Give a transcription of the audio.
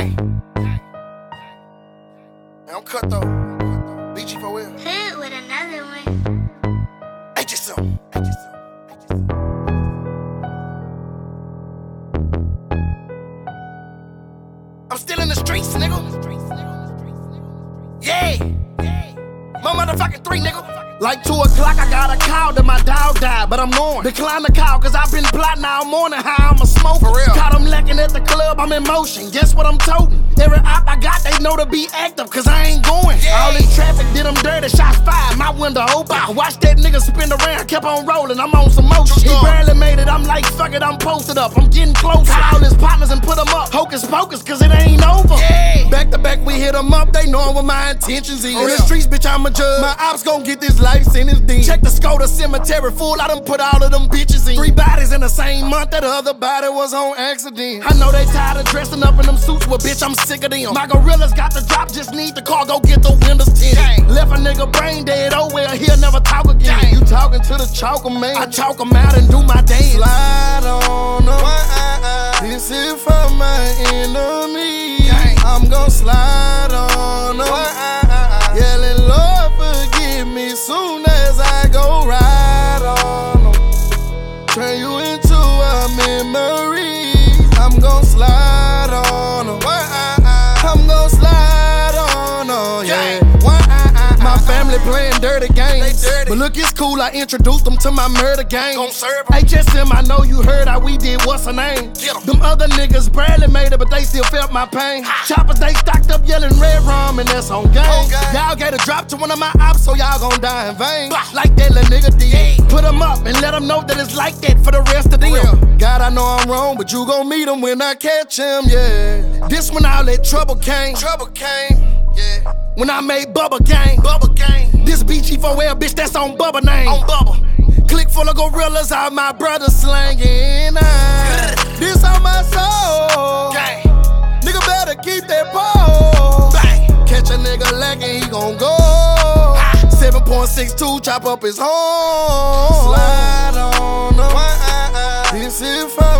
Gang. I'm cut though. BG for real. Hood with another one. Ain't you some? I'm still in the streets, nigga. Yeah. My motherfucking 3, nigga. Like 2 o'clock, I got a call that my dog died, but I'm going. Decline the call, cause I've been plotting all morning how I'ma smoke. For real. Caught them lacking at the club, I'm in motion. Guess what I'm toting? Every op I got, they know to be active, cause I ain't going. Yeah. All this traffic did them dirty, shots fired, my window open. I watched that nigga spin around, kept on rolling, I'm on some motion. He barely made it, I'm like, fuck it, I'm posted up, I'm getting close. Call all his partners and put them up, hocus pocus, cause it ain't over. Yeah. Back to back, we hit them up, they knowin' what my intentions is. On the streets, bitch, I'm a judge. My ops gon' get this life sentence then. Check the Skoda cemetery full, I done put all of them bitches in. 3 bodies in the same month, that other body was on accident. I know they tired of dressing up in them suits, but bitch, I'm sick of them. My gorillas got the drop, just need the car, go get the windows tinted. Left a nigga brain dead, oh well, he'll never talk again. Dang. You talking to the chalker man, I chalk him out and do my dance. Slide on them, this is for my enemy. Dang. I'm gon' slide on them, yelling Lord forgive me soon as I go ride on them. Turn you into a memory. I'm gon' slide on them. I'm gon' slide on them, yeah. My family playing dirty games, but look, it's cool, I introduced them to my murder game. HSM, I know you heard how we did, what's her name? Them other niggas barely made it, but they still felt my pain. Choppers, they stocked up yelling red rum, and that's on game. Y'all gave a drop to one of my ops, so y'all gon' die in vain. Like that little nigga did. Put them up and let them know that it's like that for the rest of them. God, I know I'm wrong, but you gon' meet him when I catch him, yeah. This when all that trouble came. Yeah. When I made Bubba Gang. This BG4L, bitch, that's on Bubba name. On Bubba. Click full of gorillas, all my brothers slanging. This on my soul. Gang. Nigga better keep that pole. Bang. Catch a nigga lacking, he gon' go. 7.62, chop up his home. Slide on him. This is for